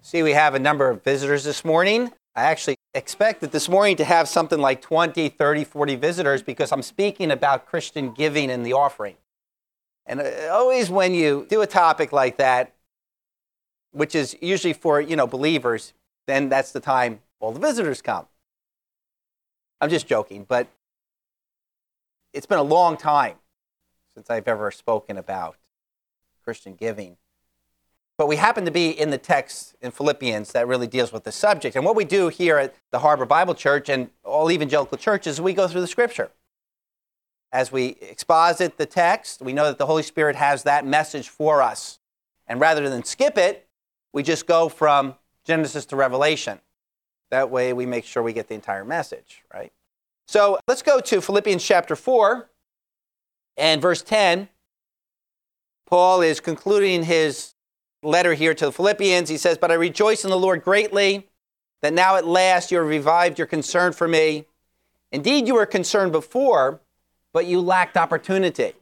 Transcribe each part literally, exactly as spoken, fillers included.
See, we have a number of visitors this morning. I actually expected this morning to have something like twenty, thirty, forty visitors because I'm speaking about Christian giving and the offering. And always when you do a topic like that, which is usually for, you know, believers, then that's the time all the visitors come. I'm just joking, but it's been a long time since I've ever spoken about Christian giving. But we happen to be in the text in Philippians that really deals with the subject. And what we do here at the Harbor Bible Church and all evangelical churches, we go through the Scripture. As we exposit the text, we know that the Holy Spirit has that message for us. And rather than skip it, we just go from Genesis to Revelation. That way we make sure we get the entire message, right? So let's go to Philippians chapter four and verse ten. Paul is concluding his letter here to the Philippians. He says, "But I rejoice in the Lord greatly that now at last you have revived your concern for me. Indeed, you were concerned before, but you lacked opportunity."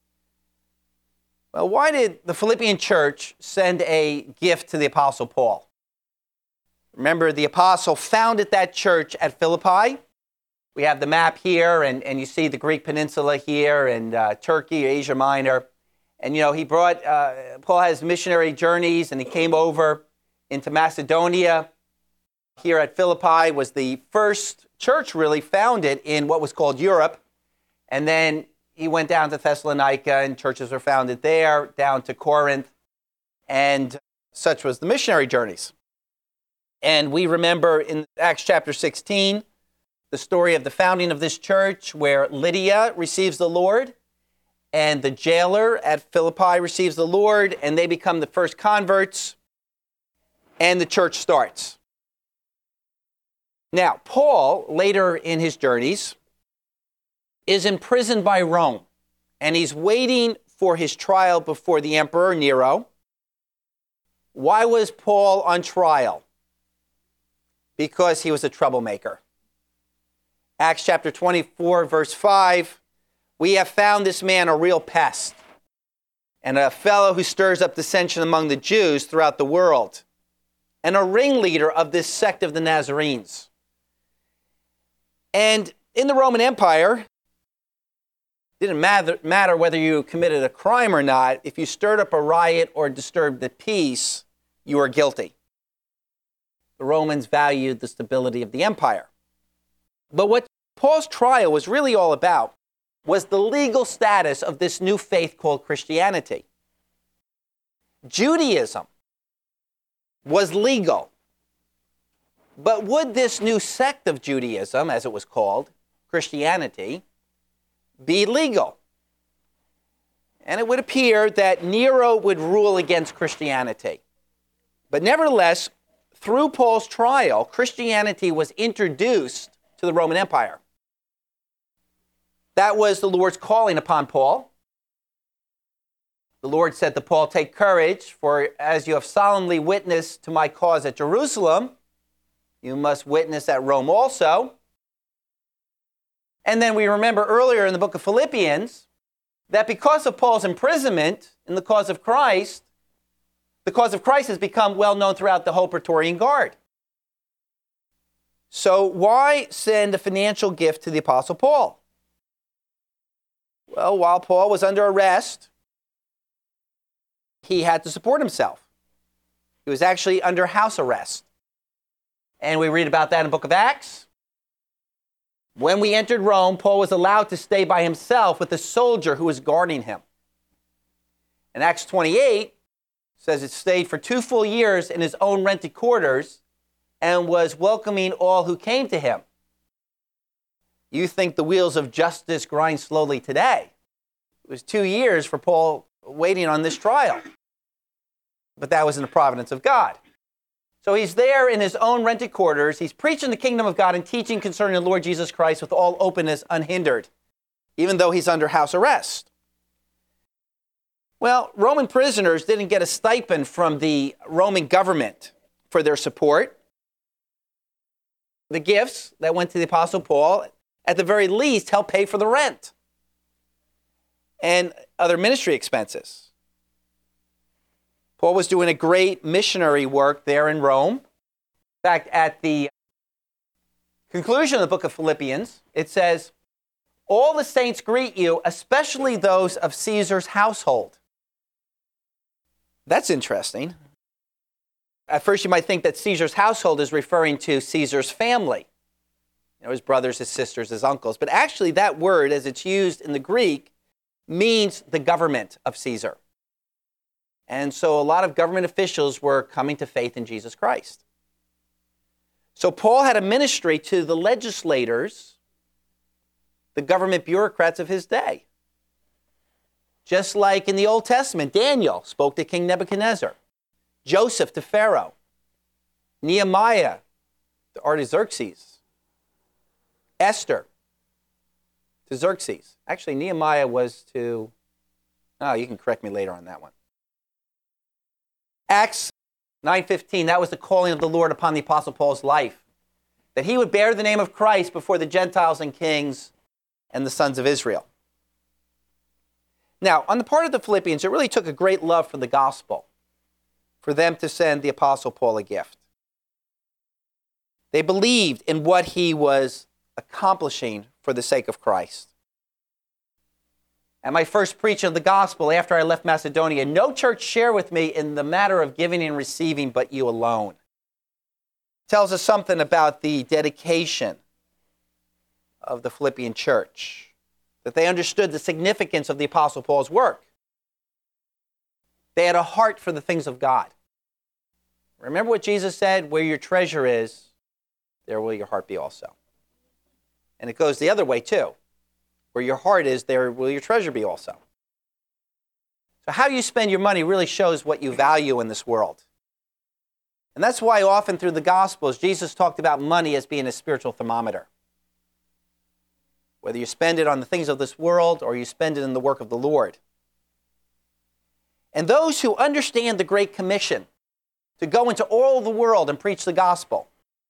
Well, why did the Philippian church send a gift to the Apostle Paul? Remember, the Apostle founded that church at Philippi. We have the map here, and, and you see the Greek peninsula here, and uh, Turkey, Asia Minor. And, you know, he brought, uh, Paul has missionary journeys, and he came over into Macedonia. Here at Philippi was the first church really founded in what was called Europe. And then he went down to Thessalonica, and churches were founded there, down to Corinth. And such was the missionary journeys. And we remember in Acts chapter sixteen, the story of the founding of this church where Lydia receives the Lord. And the jailer at Philippi receives the Lord, and they become the first converts, and the church starts. Now, Paul, later in his journeys, is imprisoned by Rome, and he's waiting for his trial before the Emperor Nero. Why was Paul on trial? Because he was a troublemaker. Acts chapter twenty-four, verse five, "We have found this man a real pest, and a fellow who stirs up dissension among the Jews throughout the world, and a ringleader of this sect of the Nazarenes." And in the Roman Empire, it didn't matter, matter whether you committed a crime or not. If you stirred up a riot or disturbed the peace, you were guilty. The Romans valued the stability of the empire. But what Paul's trial was really all about was the legal status of this new faith called Christianity. Judaism was legal. But would this new sect of Judaism, as it was called, Christianity, be legal? And it would appear that Nero would rule against Christianity. But nevertheless, through Paul's trial, Christianity was introduced to the Roman Empire. That was the Lord's calling upon Paul. The Lord said to Paul, "Take courage, for as you have solemnly witnessed to my cause at Jerusalem, you must witness at Rome also." And then we remember earlier in the book of Philippians that because of Paul's imprisonment in the cause of Christ, the cause of Christ has become well known throughout the whole Praetorian Guard. So why send a financial gift to the Apostle Paul? Well, while Paul was under arrest, he had to support himself. He was actually under house arrest. And we read about that in the book of Acts. When we entered Rome, Paul was allowed to stay by himself with a soldier who was guarding him. In Acts twenty-eight, it says it stayed for two full years in his own rented quarters and was welcoming all who came to him. You think the wheels of justice grind slowly today. It was two years for Paul waiting on this trial. But that was in the providence of God. So he's there in his own rented quarters. He's preaching the kingdom of God and teaching concerning the Lord Jesus Christ with all openness, unhindered, even though he's under house arrest. Well, Roman prisoners didn't get a stipend from the Roman government for their support. The gifts that went to the Apostle Paul, at the very least, helped pay for the rent and other ministry expenses. Paul was doing a great missionary work there in Rome. In fact, at the conclusion of the book of Philippians, it says, "All the saints greet you, especially those of Caesar's household." That's interesting. At first, you might think that Caesar's household is referring to Caesar's family, you know, his brothers, his sisters, his uncles. But actually, that word, as it's used in the Greek, means the government of Caesar. And so a lot of government officials were coming to faith in Jesus Christ. So Paul had a ministry to the legislators, the government bureaucrats of his day. Just like in the Old Testament, Daniel spoke to King Nebuchadnezzar, Joseph to Pharaoh, Nehemiah to Artaxerxes, Esther to Xerxes. Actually, Nehemiah was to, oh, you can correct me later on that one. Acts nine fifteen, that was the calling of the Lord upon the Apostle Paul's life, that he would bear the name of Christ before the Gentiles and kings and the sons of Israel. Now, on the part of the Philippians, it really took a great love for the gospel for them to send the Apostle Paul a gift. They believed in what he was accomplishing for the sake of Christ. At my first preaching of the gospel after I left Macedonia, no church shared with me in the matter of giving and receiving but you alone. It tells us something about the dedication of the Philippian church, that they understood the significance of the Apostle Paul's work. They had a heart for the things of God. Remember what Jesus said, where your treasure is, there will your heart be also. And it goes the other way too. Where your heart is, there will your treasure be also. So how you spend your money really shows what you value in this world. And that's why often through the Gospels, Jesus talked about money as being a spiritual thermometer. Whether you spend it on the things of this world or you spend it in the work of the Lord. And those who understand the Great Commission to go into all the world and preach the gospel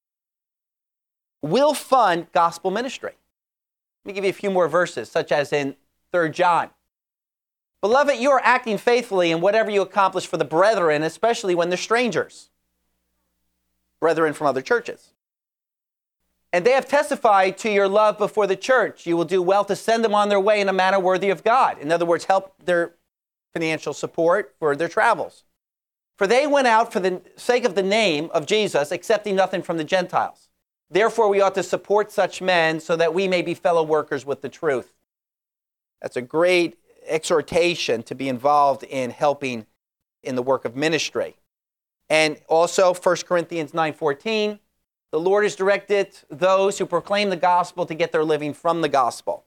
will fund gospel ministry. Let me give you a few more verses, such as in Third John. Beloved, you are acting faithfully in whatever you accomplish for the brethren, especially when they're strangers. Brethren from other churches. And they have testified to your love before the church. You will do well to send them on their way in a manner worthy of God. In other words, help their financial support for their travels. For they went out for the sake of the name of Jesus, accepting nothing from the Gentiles. Therefore, we ought to support such men so that we may be fellow workers with the truth. That's a great exhortation to be involved in helping in the work of ministry. And also, First Corinthians nine fourteen, the Lord has directed those who proclaim the gospel to get their living from the gospel.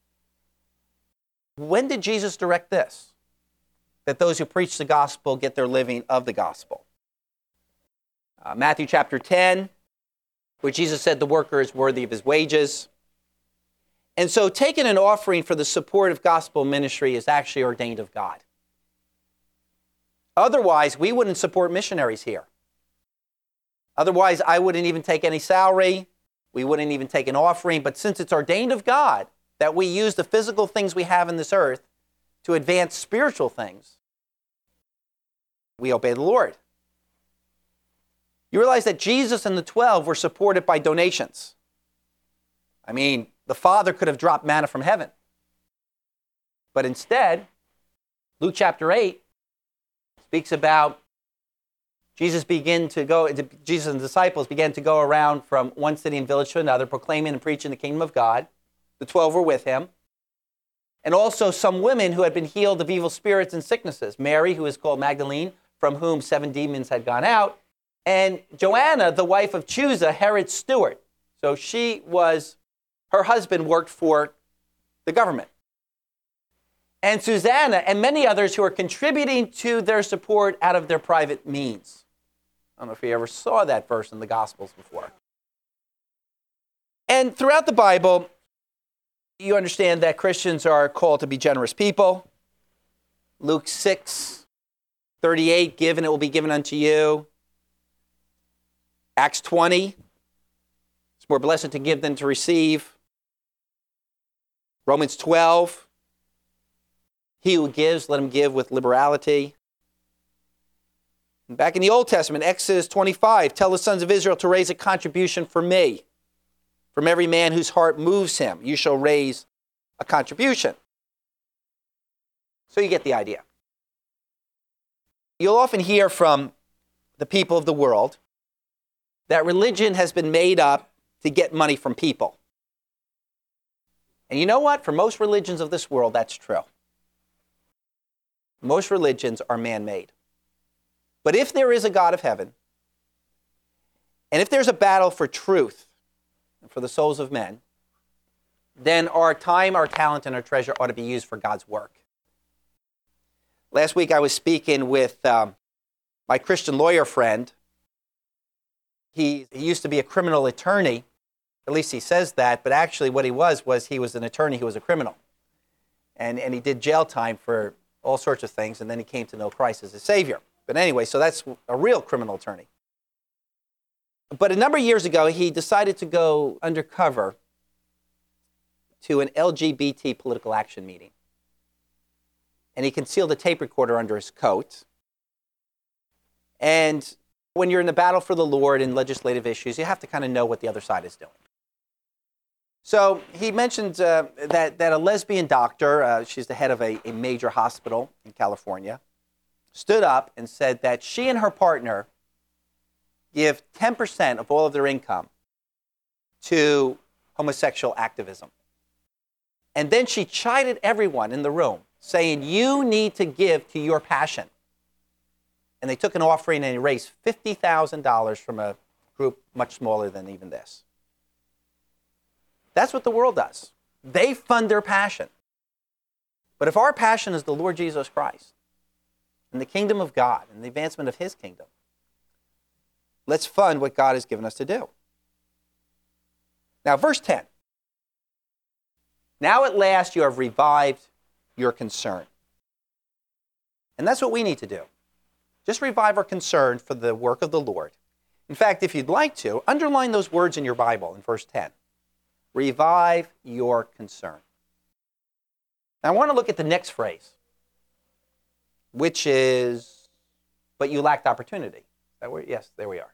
When did Jesus direct this? That those who preach the gospel get their living of the gospel. Uh, Matthew chapter ten, where Jesus said the worker is worthy of his wages. And so taking an offering for the support of gospel ministry is actually ordained of God. Otherwise, we wouldn't support missionaries here. Otherwise, I wouldn't even take any salary. We wouldn't even take an offering. But since it's ordained of God that we use the physical things we have in this earth to advance spiritual things, we obey the Lord. You realize that Jesus and the twelve were supported by donations. I mean, the Father could have dropped manna from heaven. But instead, Luke chapter eight speaks about Jesus began to go, Jesus and the disciples began to go around from one city and village to another, proclaiming and preaching the kingdom of God. The twelve were with him. And also some women who had been healed of evil spirits and sicknesses. Mary, who is called Magdalene, from whom seven demons had gone out. And Joanna, the wife of Chuza, Herod's steward. So she was, her husband worked for the government. And Susanna and many others who are contributing to their support out of their private means. I don't know if you ever saw that verse in the Gospels before. And throughout the Bible, you understand that Christians are called to be generous people. Luke six thirty-eight, give and it will be given unto you. Acts twenty, it's more blessed to give than to receive. Romans twelve, he who gives, let him give with liberality. Back in the Old Testament, Exodus twenty-five, tell the sons of Israel to raise a contribution for me. From every man whose heart moves him, you shall raise a contribution. So you get the idea. You'll often hear from the people of the world that religion has been made up to get money from people. And you know what? For most religions of this world, that's true. Most religions are man-made. But if there is a God of heaven, and if there's a battle for truth and for the souls of men, then our time, our talent, and our treasure ought to be used for God's work. Last week I was speaking with um, my Christian lawyer friend. He, he used to be a criminal attorney. At least he says that, but actually what he was was he was an attorney who was a criminal. And, and he did jail time for all sorts of things, and then he came to know Christ as his Savior. But anyway, so that's a real criminal attorney. But a number of years ago, he decided to go undercover to an L G B T political action meeting. And he concealed a tape recorder under his coat. And when you're in the battle for the Lord in legislative issues, you have to kind of know what the other side is doing. So he mentioned uh, that, that a lesbian doctor, uh, she's the head of a, a major hospital in California, stood up and said that she and her partner give ten percent of all of their income to homosexual activism. And then she chided everyone in the room, saying, you need to give to your passion. And they took an offering and they raised fifty thousand dollars from a group much smaller than even this. That's what the world does. They fund their passion. But if our passion is the Lord Jesus Christ and the kingdom of God and the advancement of his kingdom, let's fund what God has given us to do. Now, verse ten. Now at last you have revived your concern. And that's what we need to do. Just revive our concern for the work of the Lord. In fact, if you'd like to, underline those words in your Bible in verse ten. Revive your concern. Now, I want to look at the next phrase, which is, but you lacked opportunity. Is that where? Yes, there we are.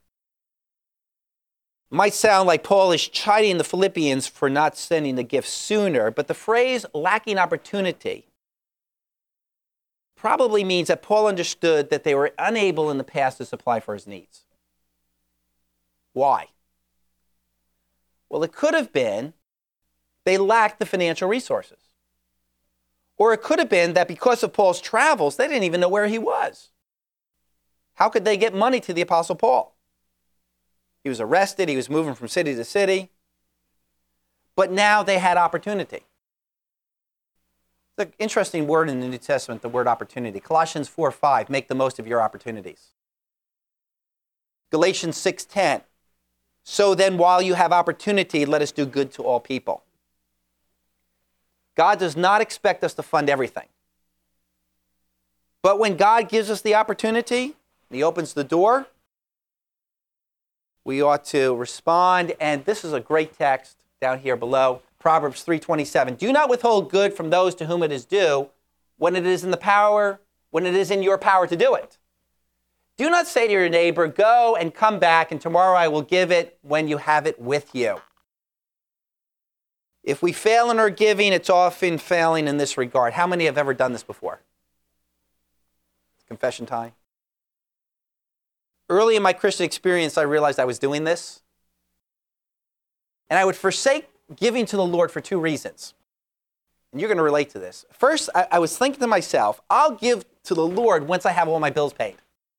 Might sound like Paul is chiding the Philippians for not sending the gift sooner, but the phrase lacking opportunity probably means that Paul understood that they were unable in the past to supply for his needs. Why? Well, it could have been they lacked the financial resources. Or it could have been that because of Paul's travels, they didn't even know where he was. How could they get money to the Apostle Paul? He was arrested. He was moving from city to city. But now they had opportunity. It's an interesting word in the New Testament, the word opportunity. Colossians four five, make the most of your opportunities. Galatians six ten, so then while you have opportunity, let us do good to all people. God does not expect us to fund everything. But when God gives us the opportunity, he opens the door, we ought to respond. And this is a great text down here below. Proverbs three twenty-seven. Do not withhold good from those to whom it is due when it is in the power, when it is in your power to do it. Do not say to your neighbor, go and come back, and tomorrow I will give it when you have it with you. If we fail in our giving, it's often failing in this regard. How many have ever done this before? Confession time. Early in my Christian experience, I realized I was doing this. And I would forsake giving to the Lord for two reasons. And you're going to relate to this. First, I, I was thinking to myself, I'll give to the Lord once I have all my bills paid.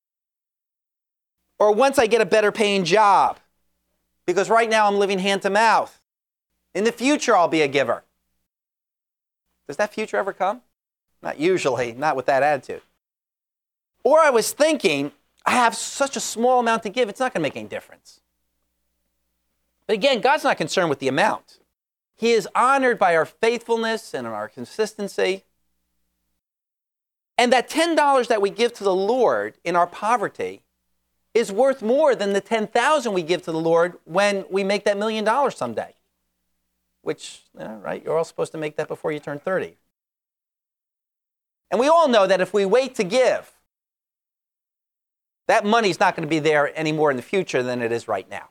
Or once I get a better paying job. Because right now I'm living hand to mouth. In the future, I'll be a giver. Does that future ever come? Not usually, not with that attitude. Or I was thinking, I have such a small amount to give, it's not going to make any difference. But again, God's not concerned with the amount. He is honored by our faithfulness and our consistency. And that ten dollars that we give to the Lord in our poverty is worth more than the ten thousand dollars we give to the Lord when we make that million dollars someday. Which, yeah, right, you're all supposed to make that before you turn thirty. And we all know that if we wait to give, That money's not going to be there any more in the future than it is right now.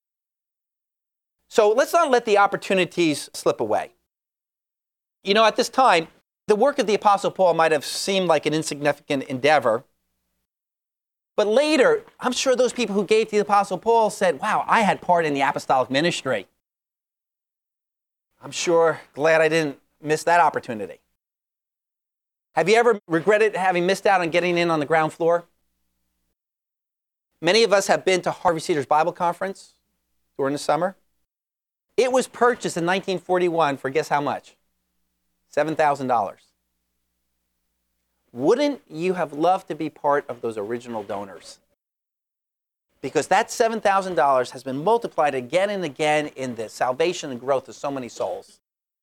So let's not let the opportunities slip away. You know, at this time, the work of the Apostle Paul might have seemed like an insignificant endeavor. But later, I'm sure those people who gave to the Apostle Paul said, wow, I had part in the apostolic ministry. I'm sure glad I didn't miss that opportunity. Have you ever regretted having missed out on getting in on the ground floor? Many of us have been to Harvey Cedars Bible Conference during the summer. It was purchased in nineteen forty-one for guess how much? seven thousand dollars. Wouldn't you have loved to be part of those original donors? Because that seven thousand dollars has been multiplied again and again in the salvation and growth of so many souls.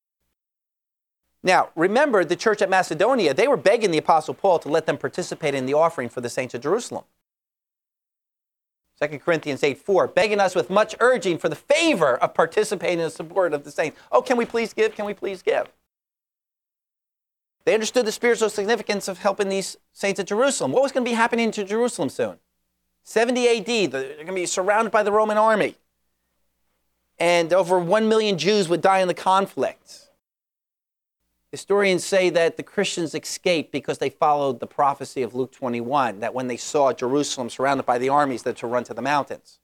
Now, remember the church at Macedonia, they were begging the Apostle Paul to let them participate in the offering for the saints of Jerusalem. Second Corinthians eight four, begging us with much urging for the favor of participating in the support of the saints. Oh, can we please give? Can we please give? They understood the spiritual significance of helping these saints at Jerusalem. What was going to be happening to Jerusalem soon? seventy A D, they're going to be surrounded by the Roman army. And over one million Jews would die in the conflict. Historians say that the Christians escaped because they followed the prophecy of Luke twenty-one, that when they saw Jerusalem surrounded by the armies, that to run to the mountains.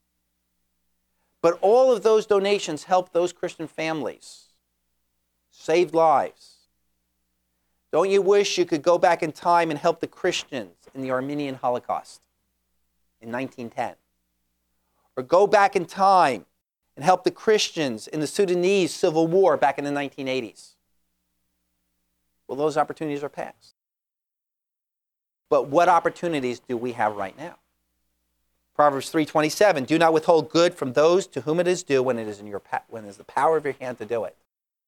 But all of those donations helped those Christian families, saved lives. Don't you wish you could go back in time and help the Christians in the Armenian Holocaust in nineteen ten? Or go back in time and help the Christians in the Sudanese Civil War back in the nineteen eighties? Well, those opportunities are past. But what opportunities do we have right now? Proverbs three twenty-seven, do not withhold good from those to whom it is due when it is in your when it is the power of your hand to do it.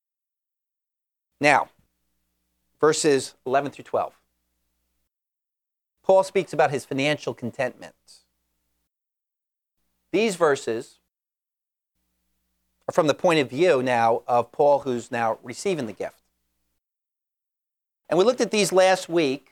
Now, verses eleven through twelve. Paul speaks about his financial contentment. These verses are from the point of view now of Paul, who's now receiving the gift. And we looked at these last week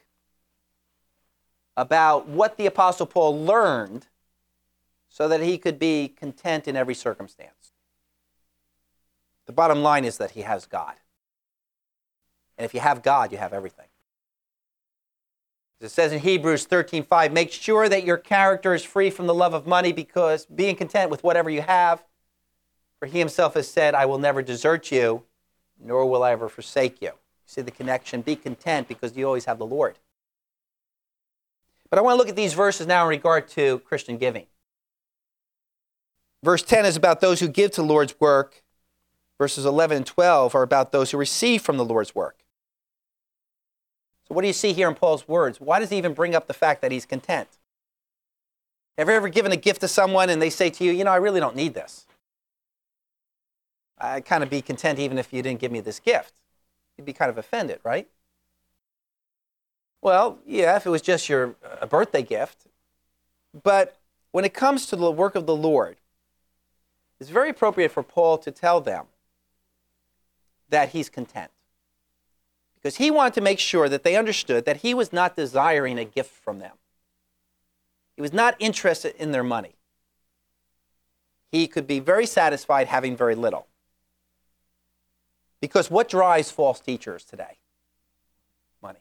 about what the Apostle Paul learned so that he could be content in every circumstance. The bottom line is that he has God. And if you have God, you have everything. As it says in Hebrews thirteen five, make sure that your character is free from the love of money, because being content with whatever you have, for he himself has said, I will never desert you, nor will I ever forsake you. See the connection? Be content because you always have the Lord. But I want to look at these verses now in regard to Christian giving. Verse ten is about those who give to the Lord's work. Verses eleven and twelve are about those who receive from the Lord's work. So what do you see here in Paul's words? Why does he even bring up the fact that he's content? Have you ever given a gift to someone and they say to you, you know, I really don't need this. I'd kind of be content even if you didn't give me this gift. You'd be kind of offended, right? Well, yeah, if it was just your a birthday gift. But when it comes to the work of the Lord, it's very appropriate for Paul to tell them that he's content. Because he wanted to make sure that they understood that he was not desiring a gift from them. He was not interested in their money. He could be very satisfied having very little. Because what drives false teachers today? Money.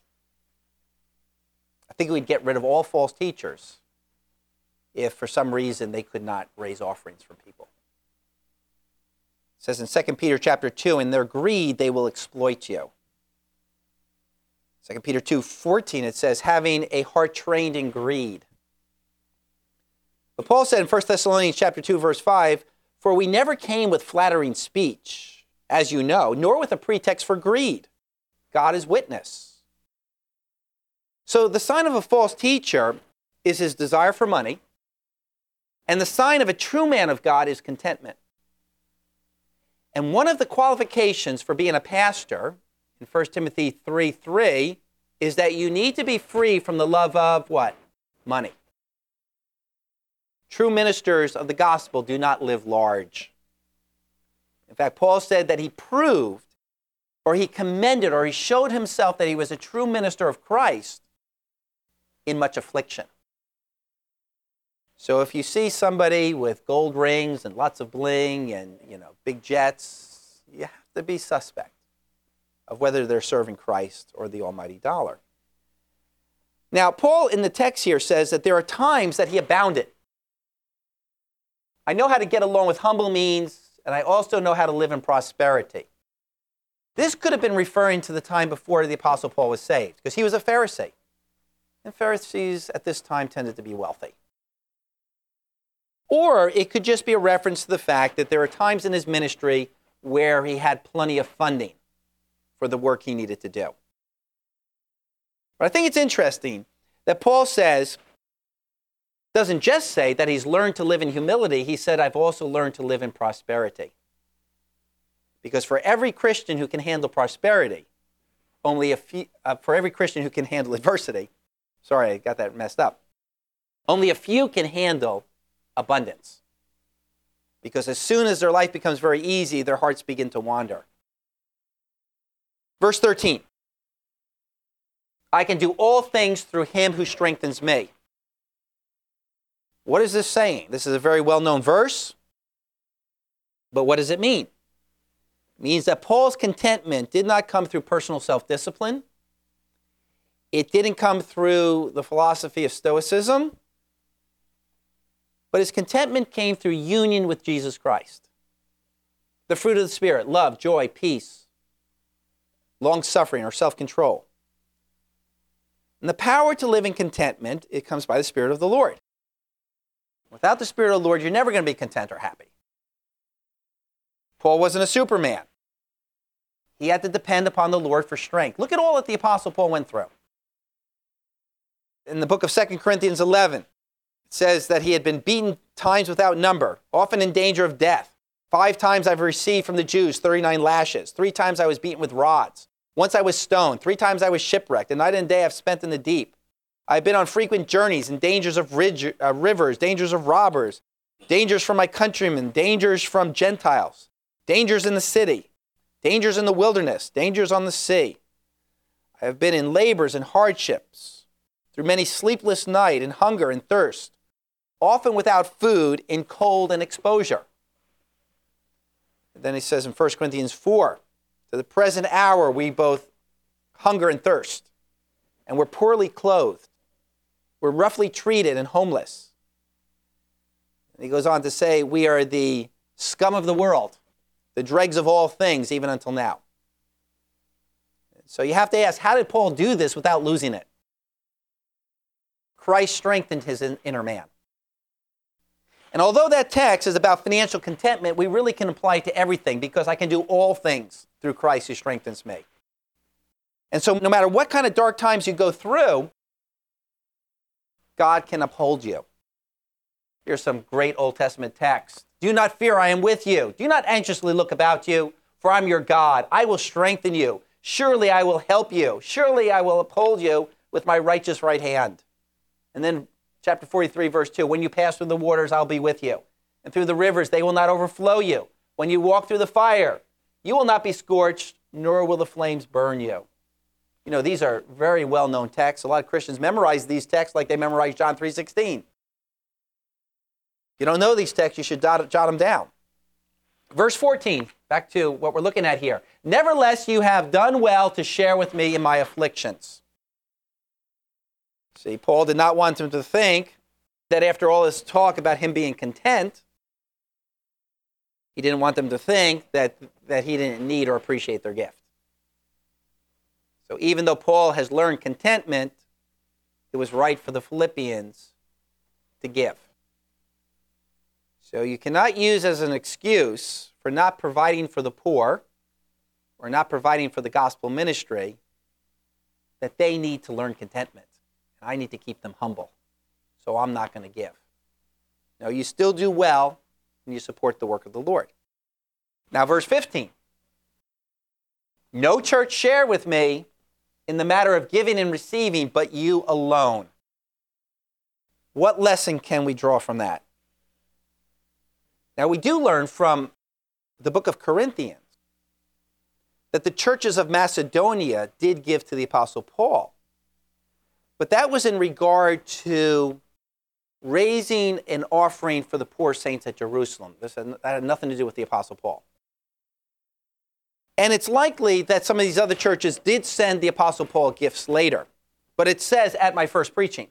I think we'd get rid of all false teachers if for some reason they could not raise offerings from people. It says in Second Peter chapter two, in their greed they will exploit you. Second Peter two fourteen, it says, having a heart trained in greed. But Paul said in First Thessalonians chapter two, verse five, for we never came with flattering speech, as you know, nor with a pretext for greed. God is witness. So the sign of a false teacher is his desire for money, and the sign of a true man of God is contentment. And one of the qualifications for being a pastor in First Timothy three three is that you need to be free from the love of what? Money. True ministers of the gospel do not live large. In fact, Paul said that he proved, or he commended, or he showed himself that he was a true minister of Christ in much affliction. So if you see somebody with gold rings and lots of bling and, you know, big jets, you have to be suspect of whether they're serving Christ or the almighty dollar. Now, Paul in the text here says that there are times that he abounded. I know how to get along with humble means, and I also know how to live in prosperity. This could have been referring to the time before the Apostle Paul was saved, because he was a Pharisee. And Pharisees at this time tended to be wealthy. Or it could just be a reference to the fact that there are times in his ministry where he had plenty of funding for the work he needed to do. But I think it's interesting that Paul says, doesn't just say that he's learned to live in humility, he said, I've also learned to live in prosperity. Because for every Christian who can handle prosperity, only a few, uh, for every Christian who can handle adversity, sorry, I got that messed up, only a few can handle abundance. Because as soon as their life becomes very easy, their hearts begin to wander. Verse thirteen. I can do all things through him who strengthens me. What is this saying? This is a very well-known verse. But what does it mean? It means that Paul's contentment did not come through personal self-discipline. It didn't come through the philosophy of Stoicism. But his contentment came through union with Jesus Christ. The fruit of the Spirit, love, joy, peace, long-suffering, or self-control. And the power to live in contentment, it comes by the Spirit of the Lord. Without the Spirit of the Lord, you're never going to be content or happy. Paul wasn't a Superman. He had to depend upon the Lord for strength. Look at all that the Apostle Paul went through. In the book of Second Corinthians eleven, it says that he had been beaten times without number, often in danger of death. Five times I've received from the Jews thirty-nine lashes. Three times I was beaten with rods. Once I was stoned. Three times I was shipwrecked. A night and a day I've spent in the deep. I've been on frequent journeys in dangers of ridge, uh, rivers, dangers of robbers, dangers from my countrymen, dangers from Gentiles, dangers in the city, dangers in the wilderness, dangers on the sea. I have been in labors and hardships, through many sleepless nights, in hunger and thirst, often without food, in cold and exposure. And then he says in First Corinthians four, to the present hour we both hunger and thirst, and we're poorly clothed. We're roughly treated and homeless. And he goes on to say, we are the scum of the world, the dregs of all things, even until now. So you have to ask, how did Paul do this without losing it? Christ strengthened his inner man. And although that text is about financial contentment, we really can apply it to everything, because I can do all things through Christ who strengthens me. And so no matter what kind of dark times you go through, God can uphold you. Here's some great Old Testament text. Do not fear, I am with you. Do not anxiously look about you, for I'm your God. I will strengthen you. Surely I will help you. Surely I will uphold you with my righteous right hand. And then chapter forty-three, verse two, when you pass through the waters, I'll be with you. And through the rivers, they will not overflow you. When you walk through the fire, you will not be scorched, nor will the flames burn you. You know, these are very well-known texts. A lot of Christians memorize these texts like they memorize John three sixteen. If you don't know these texts, you should jot, jot them down. Verse fourteen, back to what we're looking at here. Nevertheless, you have done well to share with me in my afflictions. See, Paul did not want them to think that after all this talk about him being content, he didn't want them to think that, that he didn't need or appreciate their gift. So even though Paul has learned contentment, it was right for the Philippians to give. So you cannot use as an excuse for not providing for the poor or not providing for the gospel ministry that they need to learn contentment. And I need to keep them humble. So I'm not going to give. No, you still do well and you support the work of the Lord. Now verse fifteen. No church share with me in the matter of giving and receiving, but you alone. What lesson can we draw from that? Now we do learn from the book of Corinthians that the churches of Macedonia did give to the Apostle Paul. But that was in regard to raising an offering for the poor saints at Jerusalem. This had, that had nothing to do with the Apostle Paul. And it's likely that some of these other churches did send the Apostle Paul gifts later. But it says, at my first preaching.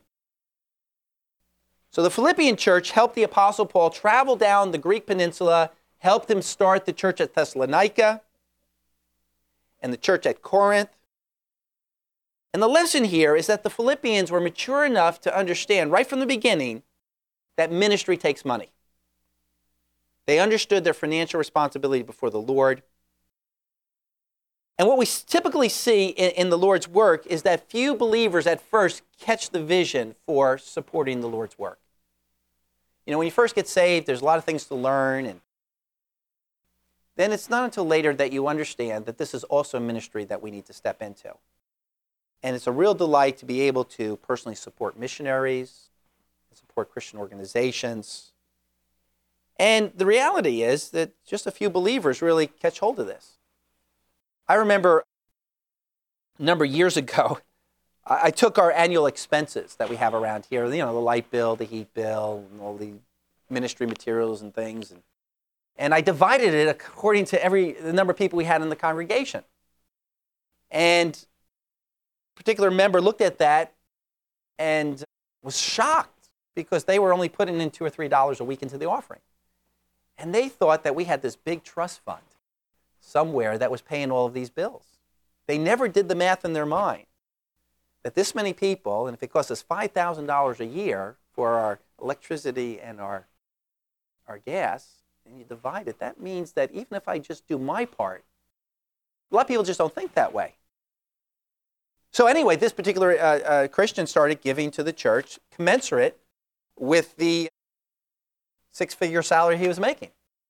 So the Philippian church helped the Apostle Paul travel down the Greek peninsula, helped him start the church at Thessalonica and the church at Corinth. And the lesson here is that the Philippians were mature enough to understand right from the beginning that ministry takes money. They understood their financial responsibility before the Lord. And what we typically see in, in the Lord's work is that few believers at first catch the vision for supporting the Lord's work. You know, when you first get saved, there's a lot of things to learn, and then it's not until later that you understand that this is also a ministry that we need to step into. And it's a real delight to be able to personally support missionaries, support Christian organizations. And the reality is that just a few believers really catch hold of this. I remember a number of years ago, I took our annual expenses that we have around here, you know, the light bill, the heat bill, and all the ministry materials and things, and, and I divided it according to every the number of people we had in the congregation. And a particular member looked at that and was shocked because they were only putting in two or three dollars a week into the offering. And they thought that we had this big trust fund somewhere that was paying all of these bills. They never did the math in their mind that this many people, and if it costs us five thousand dollars a year for our electricity and our, our gas, and you divide it, that means that even if I just do my part, a lot of people just don't think that way. So anyway, this particular uh, uh, Christian started giving to the church commensurate with the six-figure salary he was making.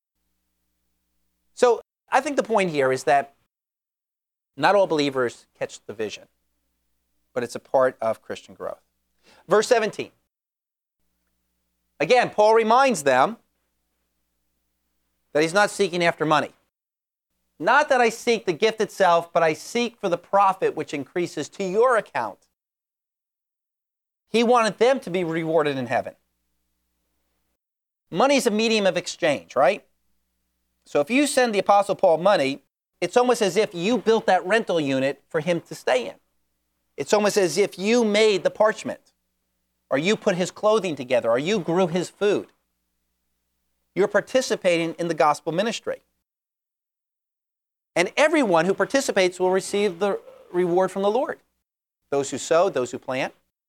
So I think the point here is that not all believers catch the vision, but it's a part of Christian growth. Verse seventeen. Again, Paul reminds them that he's not seeking after money. Not that I seek the gift itself, but I seek for the profit which increases to your account. He wanted them to be rewarded in heaven. Money is a medium of exchange, right? So if you send the Apostle Paul money, it's almost as if you built that rental unit for him to stay in. It's almost as if you made the parchment, or you put his clothing together, or you grew his food. You're participating in the gospel ministry. And everyone who participates will receive the reward from the Lord. Those who sow, those who plant.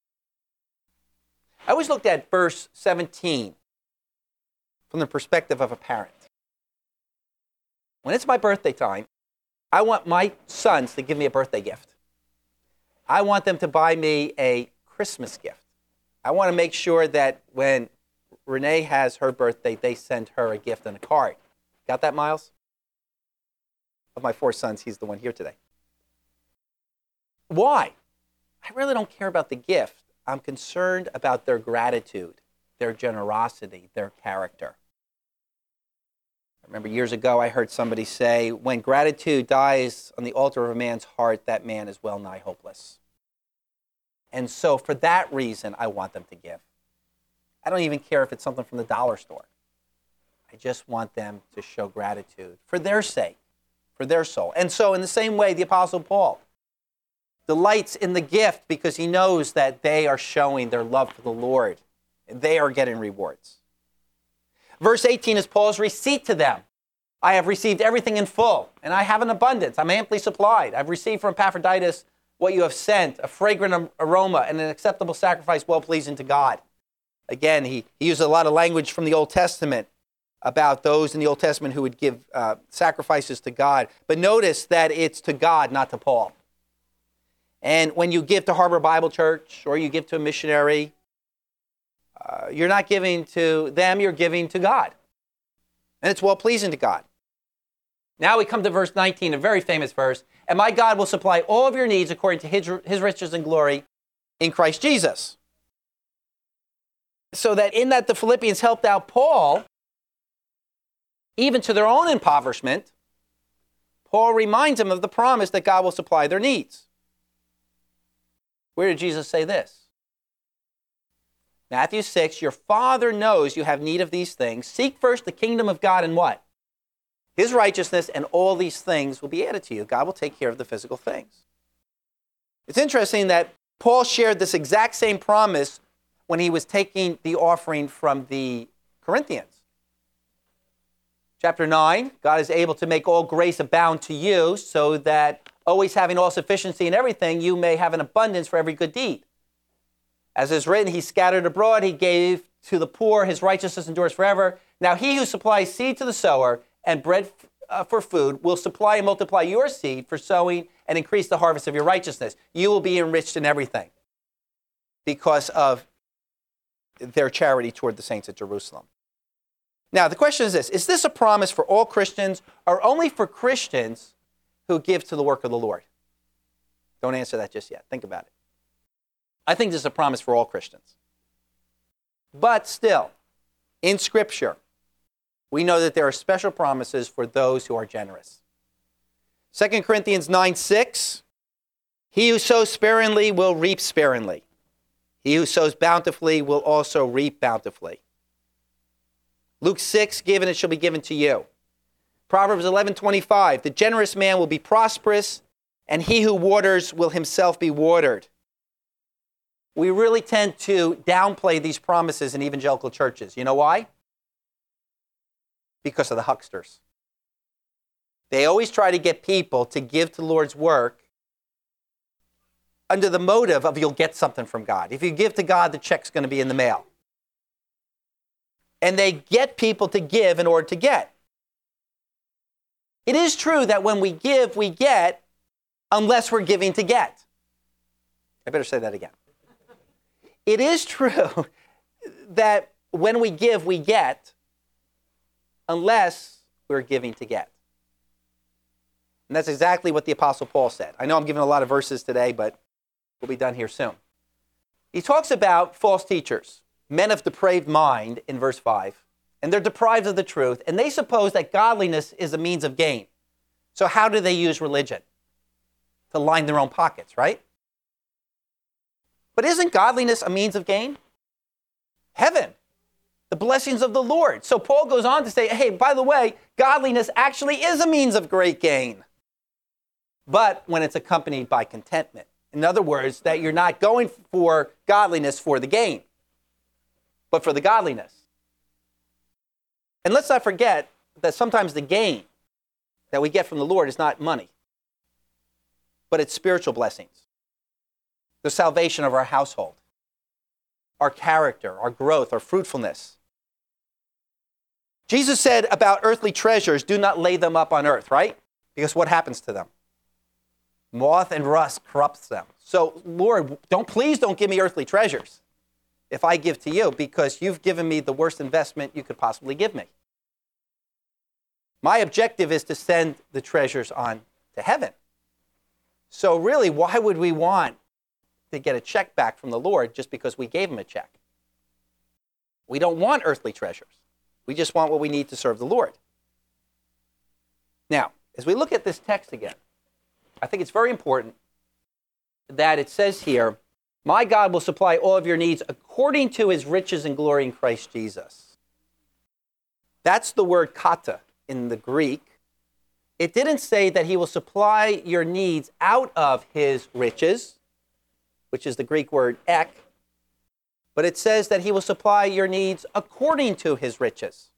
I always looked at verse seventeen from the perspective of a parent. When it's my birthday time, I want my sons to give me a birthday gift. I want them to buy me a Christmas gift. I want to make sure that when Renee has her birthday, they send her a gift and a card. Got that, Miles? Of my four sons, he's the one here today. Why? I really don't care about the gift. I'm concerned about their gratitude, their generosity, their character. I remember years ago I heard somebody say, when gratitude dies on the altar of a man's heart, that man is well nigh hopeless. And so for that reason, I want them to give. I don't even care if it's something from the dollar store. I just want them to show gratitude for their sake, for their soul. And so in the same way, the Apostle Paul delights in the gift because he knows that they are showing their love for the Lord. They are getting rewards. Verse eighteen is Paul's receipt to them. I have received everything in full, and I have an abundance. I'm amply supplied. I've received from Epaphroditus what you have sent, a fragrant aroma and an acceptable sacrifice well-pleasing to God. Again, he, he used a lot of language from the Old Testament about those in the Old Testament who would give uh, sacrifices to God. But notice that it's to God, not to Paul. And when you give to Harbor Bible Church or you give to a missionary, uh, you're not giving to them, you're giving to God. And it's well-pleasing to God. Now we come to verse nineteen, a very famous verse. And my God will supply all of your needs according to his, his riches and glory in Christ Jesus. So that in that the Philippians helped out Paul, even to their own impoverishment, Paul reminds them of the promise that God will supply their needs. Where did Jesus say this? Matthew six, your Father knows you have need of these things. Seek first the kingdom of God and what? His righteousness, and all these things will be added to you. God will take care of the physical things. It's interesting that Paul shared this exact same promise when he was taking the offering from the Corinthians. Chapter nine, God is able to make all grace abound to you so that always having all sufficiency in everything, you may have an abundance for every good deed. As is written, he scattered abroad, he gave to the poor, his righteousness endures forever. Now he who supplies seed to the sower and bread uh, for food will supply and multiply your seed for sowing and increase the harvest of your righteousness. You will be enriched in everything because of their charity toward the saints at Jerusalem. Now, the question is this: is this a promise for all Christians or only for Christians who give to the work of the Lord? Don't answer that just yet. Think about it. I think this is a promise for all Christians. But still, in Scripture, we know that there are special promises for those who are generous. Second Corinthians nine six, he who sows sparingly will reap sparingly. He who sows bountifully will also reap bountifully. Luke six, given it shall be given to you. Proverbs eleven twenty-five, the generous man will be prosperous, and he who waters will himself be watered. We really tend to downplay these promises in evangelical churches. You know why? Because of the hucksters. They always try to get people to give to the Lord's work under the motive of you'll get something from God. If you give to God, the check's going to be in the mail. And they get people to give in order to get. It is true that when we give, we get, unless we're giving to get. I better say that again. It is true that when we give, we get, unless we're giving to get. And that's exactly what the Apostle Paul said. I know I'm giving a lot of verses today, but we'll be done here soon. He talks about false teachers, men of depraved mind, in verse five, and they're deprived of the truth, and they suppose that godliness is a means of gain. So how do they use religion? To line their own pockets, right? But isn't godliness a means of gain? Heaven, the blessings of the Lord. So Paul goes on to say, hey, by the way, godliness actually is a means of great gain. But when it's accompanied by contentment. In other words, that you're not going for godliness for the gain, but for the godliness. And let's not forget that sometimes the gain that we get from the Lord is not money, but it's spiritual blessings. The salvation of our household, our character, our growth, our fruitfulness. Jesus said about earthly treasures, do not lay them up on earth, right? Because what happens to them? Moth and rust corrupts them. So, Lord, don't please don't give me earthly treasures if I give to you, because you've given me the worst investment you could possibly give me. My objective is to send the treasures on to heaven. So really, why would we want to get a check back from the Lord just because we gave him a check? We don't want earthly treasures. We just want what we need to serve the Lord. Now, as we look at this text again, I think it's very important that it says here, my God will supply all of your needs according to his riches and glory in Christ Jesus. That's the word kata in the Greek. It didn't say that he will supply your needs out of his riches, which is the Greek word ek, but it says that he will supply your needs according to his riches.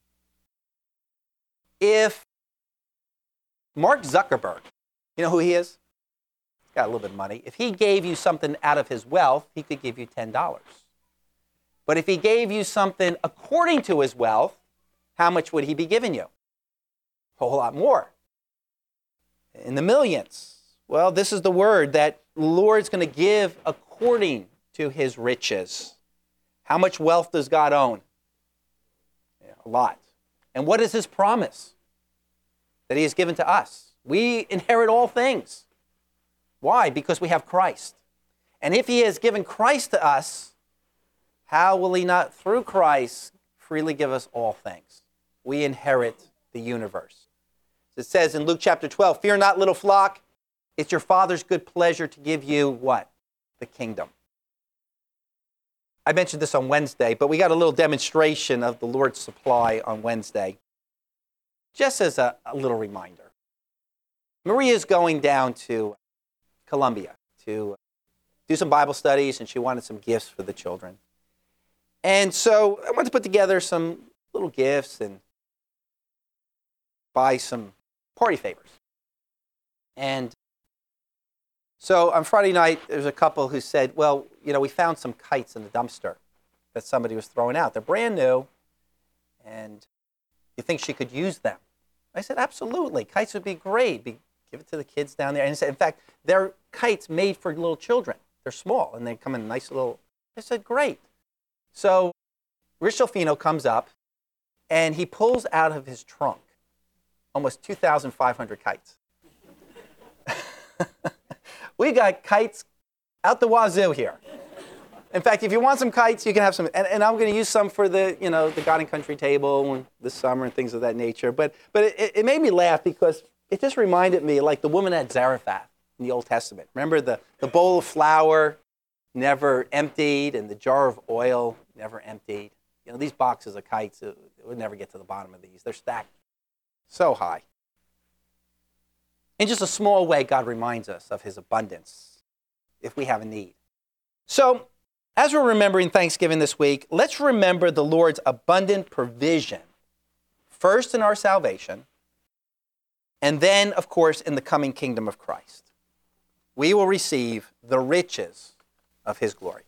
If Mark Zuckerberg, you know who he is? He's got a little bit of money. If he gave you something out of his wealth, he could give you ten dollars. But if he gave you something according to his wealth, how much would he be giving you? A whole lot more. In the millions. Well, this is the word that the Lord's going to give according to his riches. How much wealth does God own? Yeah, a lot. And what is his promise that he has given to us? We inherit all things. Why? Because we have Christ. And if he has given Christ to us, how will he not, through Christ, freely give us all things? We inherit the universe. It says in Luke chapter twelve, fear not, little flock. It's your Father's good pleasure to give you what? The kingdom. I mentioned this on Wednesday, but we got a little demonstration of the Lord's supply on Wednesday. Just as a, a little reminder. Maria's going down to Columbia to do some Bible studies, and she wanted some gifts for the children. And so I wanted to put together some little gifts and buy some party favors. And so on Friday night, there's a couple who said, well, you know, we found some kites in the dumpster that somebody was throwing out. They're brand new, and you think she could use them? I said, absolutely. Kites would be great. Be, give it to the kids down there. And in fact, they're kites made for little children. They're small, and they come in nice little... I said, great. So Rich Delfino comes up, and he pulls out of his trunk almost two thousand five hundred kites. We got kites out the wazoo here. In fact, if you want some kites, you can have some. And, and I'm going to use some for the, you know, the God and Country table this summer and things of that nature. But, but it, it made me laugh because it just reminded me, like the woman at Zarephath in the Old Testament. Remember the, the bowl of flour never emptied and the jar of oil never emptied. You know, these boxes of kites, it would never get to the bottom of these. They're stacked so high. In just a small way, God reminds us of his abundance if we have a need. So, as we're remembering Thanksgiving this week, let's remember the Lord's abundant provision, first in our salvation, and then, of course, in the coming kingdom of Christ. We will receive the riches of his glory.